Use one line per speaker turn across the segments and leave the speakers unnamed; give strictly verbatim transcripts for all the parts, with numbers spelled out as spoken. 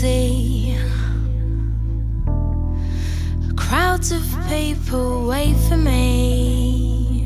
sea. Crowds of people wait for me.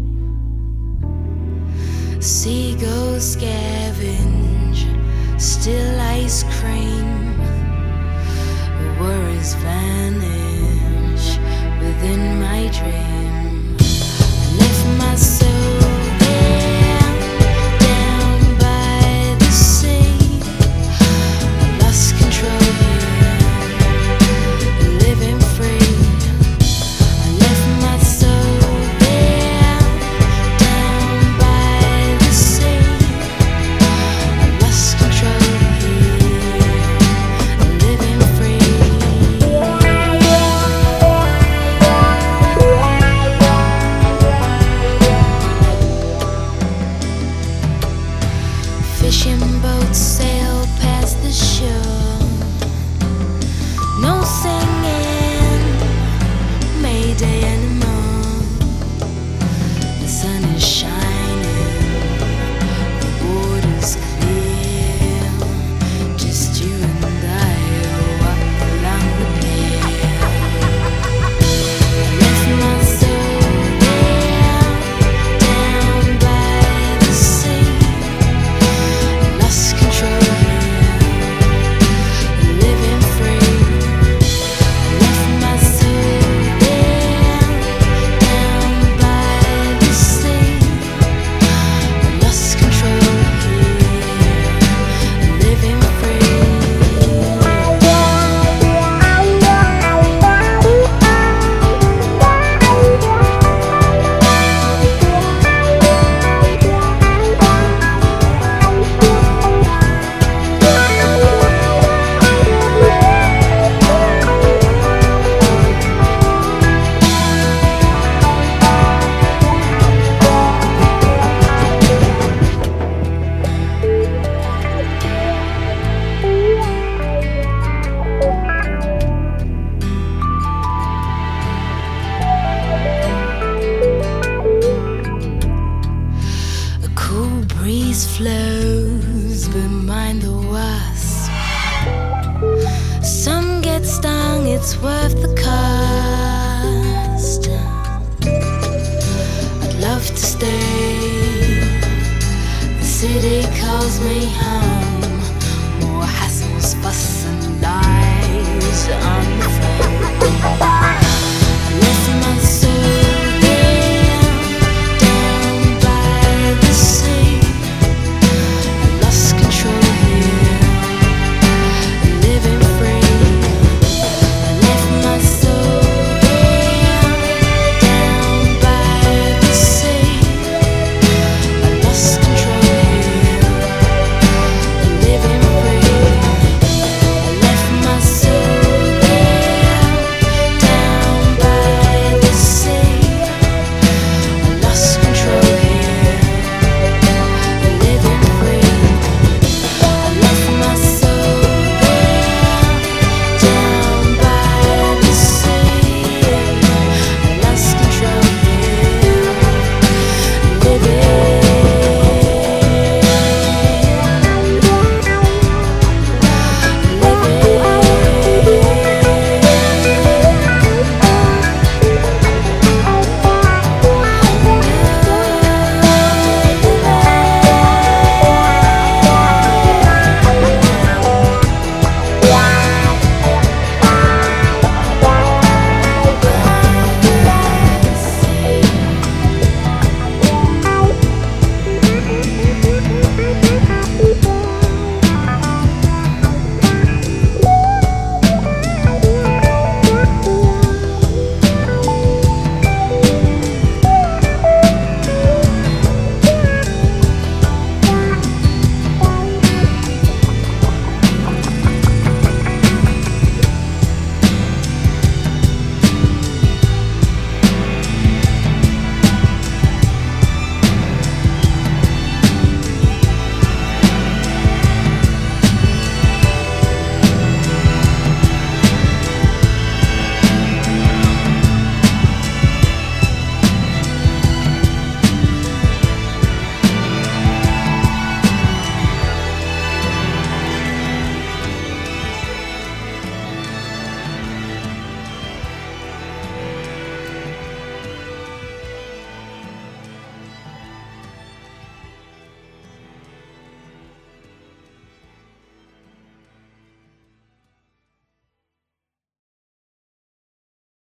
Seagulls scavenge still ice cream. Worries vanish within my dream. I left my soul there, down by the sea. I lost control here, living free. I left my soul there, down by the sea. I lost control here, living free. Fishing boats sail past the shore. No singing, Mayday anymore. The sun is shining, the water's clear. Just you and I walk along the pier. I left my soul there, down by the sea. Lost control here, living free. I left my soul there, down by the sea. I lost control here, living free. A cool breeze flows behind the wasp. Some get stung, it's worth the cost. I'd love to stay. The city calls me home.